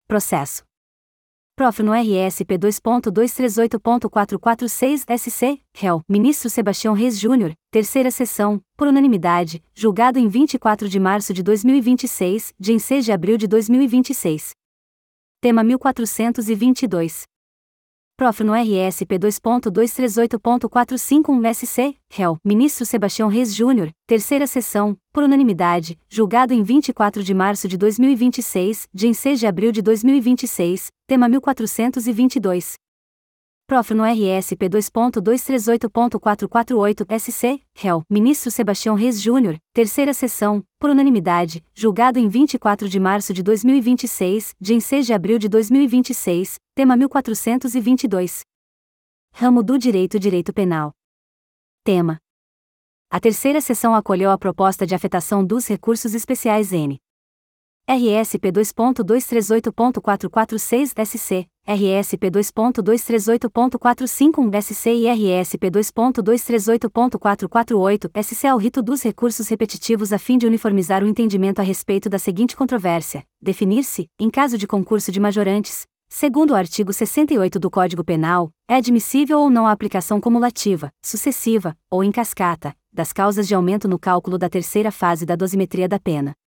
Processo. Prof. no RSP 2.238.446 SC, réu, ministro Sebastião Reis Júnior, terceira sessão, por unanimidade, julgado em 24 de março de 2026, de 6 de abril de 2026. Tema 1422. Prof. no RSP 2.238.451 SC, réu, ministro Sebastião Reis Júnior, terceira sessão, por unanimidade, julgado em 24 de março de 2026, de 6 de abril de 2026, tema 1422. Prof. no RSP 2.238.448 SC, réu, ministro Sebastião Reis Júnior, terceira sessão, por unanimidade, julgado em 24 de março de 2026, de 6 de abril de 2026, tema 1422. Ramo do Direito Penal. Tema. A terceira sessão acolheu a proposta de afetação dos recursos especiais N. RSP 2.238.446 SC, RSP 2.238.451 SC e RSP 2.238.448 SC ao rito dos recursos repetitivos a fim de uniformizar o entendimento a respeito da seguinte controvérsia: definir-se, em caso de concurso de majorantes, segundo o artigo 68 do Código Penal, é admissível ou não a aplicação cumulativa, sucessiva, ou em cascata, das causas de aumento no cálculo da terceira fase da dosimetria da pena.